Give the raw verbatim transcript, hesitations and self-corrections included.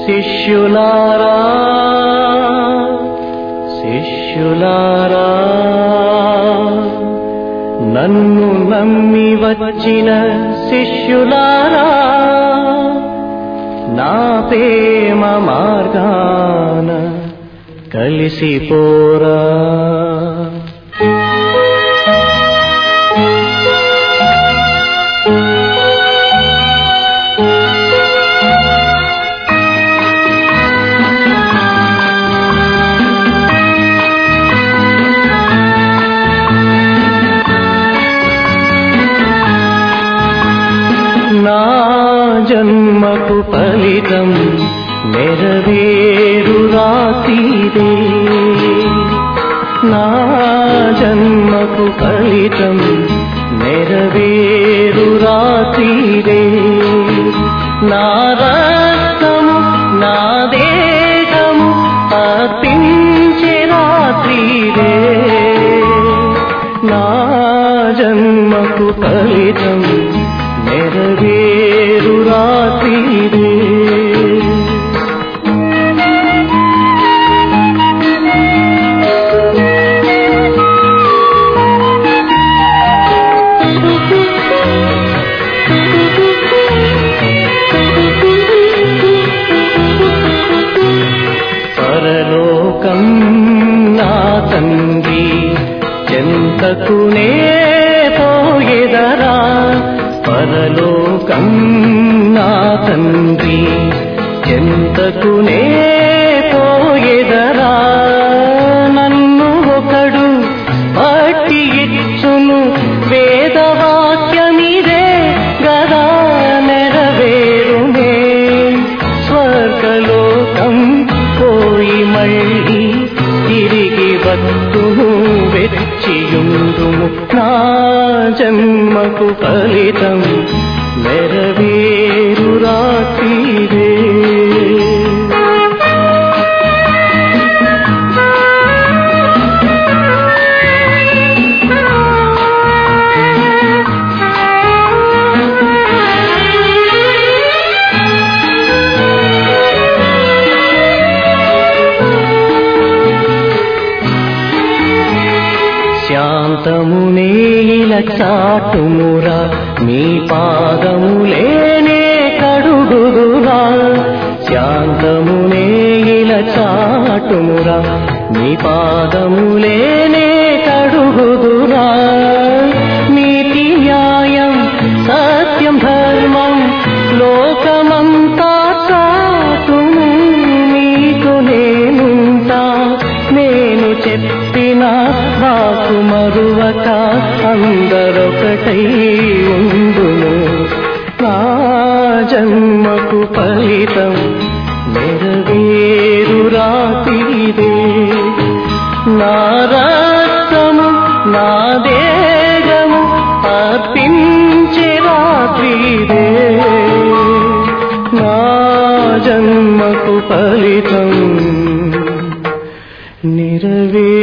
శిష్యులారా శిష్యులారా నన్ను నమ్మి వచ్చిన శిష్యులారా నా ప్రేమ మార్గాన కలిసిపోరా నా జన్మకు ఫలితం నెరవేరు రాత్రిదే నా జన్మకు ఫలితం నెరవేరు రాత్రిదే నా రక్తము నా దేహము అర్పించే రాత్రిదే నా జన్మకు ఫలితం నెరవేరు రాత్రిదే పరలోకం నా తండ్రి చెంతకునే పోయేదరా పరలోకం నా తండ్రి చెంతకునే పోయేదరా నన్ను ఒకడు పట్టి ఇచ్చును వేదవాక్యమిదే గదా నెరవేరునే స్వర్గలోకం పోయి మళ్ళీ తిరిగి వత్తును వెచ్చియుందుము నా జన్మకు ఫలితం నెరవేరు రాత్రిదే శాంతమునే ఇలా చాటుమురా మీ పాదములేనే కడుగుదురా శాంతమునే ఇలా చాటుమురా మీ పాదములేనే కడుగుదురా నీతి న్యాయం సత్యం ధర్మం లోకమంతా చాటుము నీకు నేనుంటా నేను చెప్పిన వాకు మరువక అందరొకటై ఉండును నా జన్మకు ఫలితం నెరవేరు రాత్రిదే నా రక్తము నా దేహము అర్పించే రాత్రిదే నా జన్మకు ఫలితం నెరవేరు